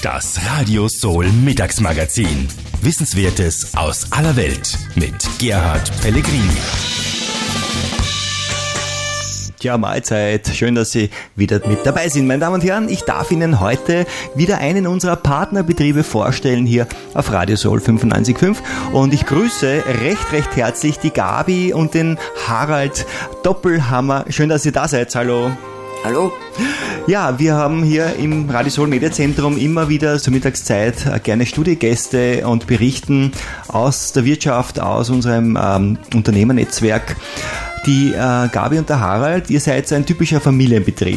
Das Radio Soul Mittagsmagazin. Wissenswertes aus aller Welt mit Gerhard Pellegrini. Ja, Mahlzeit. Schön, dass Sie wieder mit dabei sind. Meine Damen und Herren, ich darf Ihnen heute wieder einen unserer Partnerbetriebe vorstellen hier auf Radio Soul 95.5. Und ich grüße recht herzlich die Gabi und den Harald Doppelhammer. Schön, dass ihr da seid. Hallo. Hallo. Ja, wir haben hier im Radio Soul Mediazentrum immer wieder zur Mittagszeit gerne Studiogäste und berichten aus der Wirtschaft, aus unserem Unternehmernetzwerk. Die Gabi und der Harald, ihr seid ein typischer Familienbetrieb.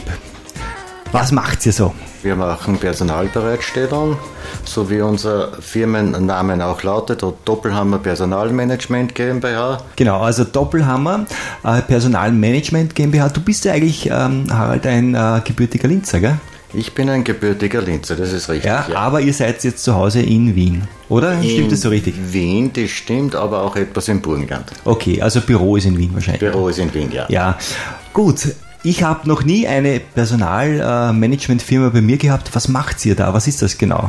Was macht ihr so? Wir machen Personalbereitstellung, so wie unser Firmennamen auch lautet, Doppelhammer Personalmanagement GmbH. Genau, also Doppelhammer Personalmanagement GmbH. Du bist ja eigentlich, Harald, ein gebürtiger Linzer, gell? Ich bin ein gebürtiger Linzer, das ist richtig. Ja, aber ihr seid jetzt zu Hause in Wien, oder? Stimmt das so richtig? Wien, das stimmt, aber auch etwas im Burgenland. Okay, also Büro ist in Wien wahrscheinlich. Büro ist in Wien, ja. Ja, gut. Ich habe noch nie eine Personalmanagementfirma bei mir gehabt. Was macht ihr da? Was ist das genau?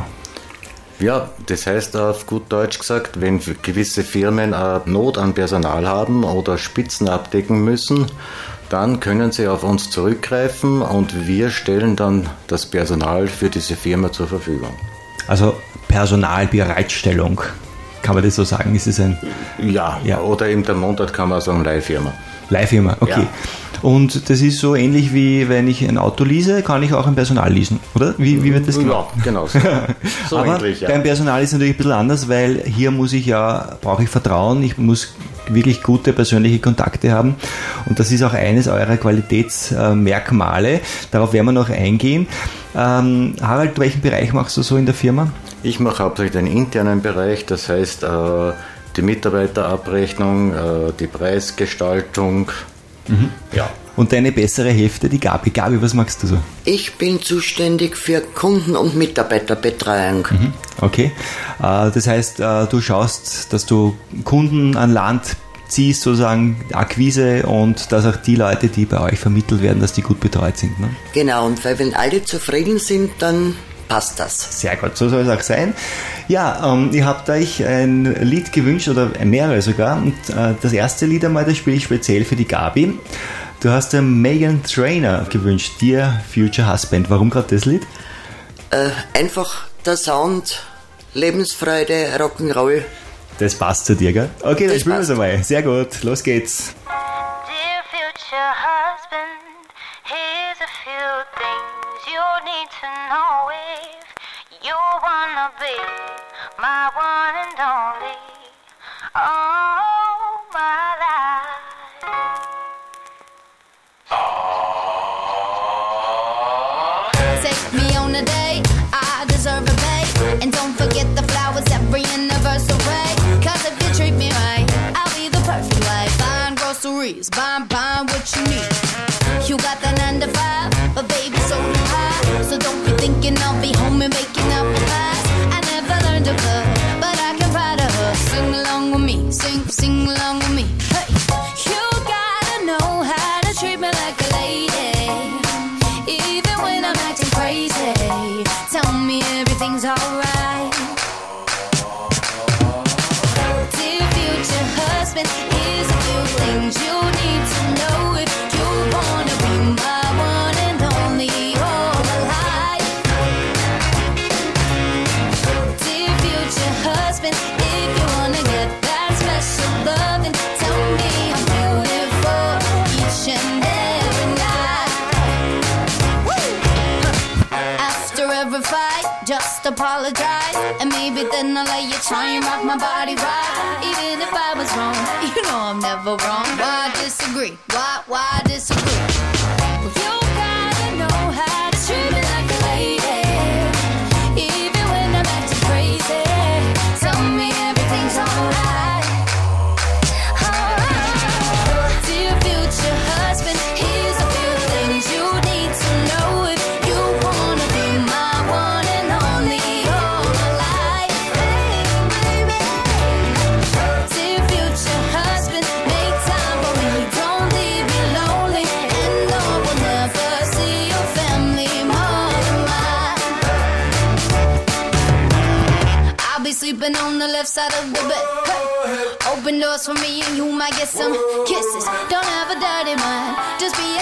Ja, das heißt auf gut Deutsch gesagt, wenn gewisse Firmen Not an Personal haben oder Spitzen abdecken müssen, dann können sie auf uns zurückgreifen und wir stellen dann das Personal für diese Firma zur Verfügung. Also Personalbereitstellung, kann man das so sagen? Ist es ein... Ja, oder eben der Mundart kann man sagen Leihfirma. Leihfirma, okay. Ja. Und das ist so ähnlich wie wenn ich ein Auto lease, kann ich auch ein Personal leasen, oder? Wie wird das gemacht? Ja, genau so. So aber ähnlich, ja. Beim Personal ist es natürlich ein bisschen anders, weil hier brauche ich Vertrauen, ich muss wirklich gute persönliche Kontakte haben und das ist auch eines eurer Qualitätsmerkmale. Darauf werden wir noch eingehen. Harald, welchen Bereich machst du so in der Firma? Ich mache hauptsächlich den internen Bereich, das heißt die Mitarbeiterabrechnung, die Preisgestaltung. Mhm. Ja. Und deine bessere Hälfte, die Gabi. Gabi, was magst du so? Ich bin zuständig für Kunden- und Mitarbeiterbetreuung. Mhm. Okay. Das heißt, du schaust, dass du Kunden an Land ziehst, sozusagen Akquise und dass auch die Leute, die bei euch vermittelt werden, dass die gut betreut sind. Ne? Genau, und weil wenn alle zufrieden sind, dann passt das. Sehr gut, so soll es auch sein. Ja, ihr habt euch ein Lied gewünscht, oder mehrere sogar. Und das erste Lied einmal, das spiele ich speziell für die Gabi. Du hast Meghan Trainor gewünscht, Dear Future Husband. Warum gerade das Lied? Einfach der Sound, Lebensfreude, Rock'n'Roll. Das passt zu dir, gell? Okay, dann spielen wir es einmal. Sehr gut, los geht's. Dear future husband, here's a few things you need to know if you wanna be my one and only, all my life. Take me on a date, I deserve a bait. And don't forget the flowers every anniversary. Cause if you treat me right, I'll be the perfect wife. Buying groceries, buying what you need. You got that 9 to 5, but baby so do I. So don't be thinking I'll be home and making up pies. I never learned to cook, but I can ride a hook. Sing along with me, sing along with me. Hey, you gotta know how to treat me like a lady, even when I'm acting crazy. Tell me everything's alright. Dear future husband, here's a few things you need to know if you wanna be my one and only all my life. Dear future husband, if you wanna get that special loving, tell me I'm beautiful each and every night. After every fight, just apologize, and maybe then I'll let you try and rock my body right. Even if I was wrong, you know I'm never wrong. Why disagree? Why disagree? Well, you gotta know how to treat me like a lady, even when I'm acting crazy. Tell me everything's alright. Alright. Dear future husband, here's a few things you need to know if you wanna be my one and only all my life. Dear future husband, make time for me, don't leave me lonely. And left side of the bed. Hey. Open doors for me and you might get some kisses. Don't have a dirty mind, just be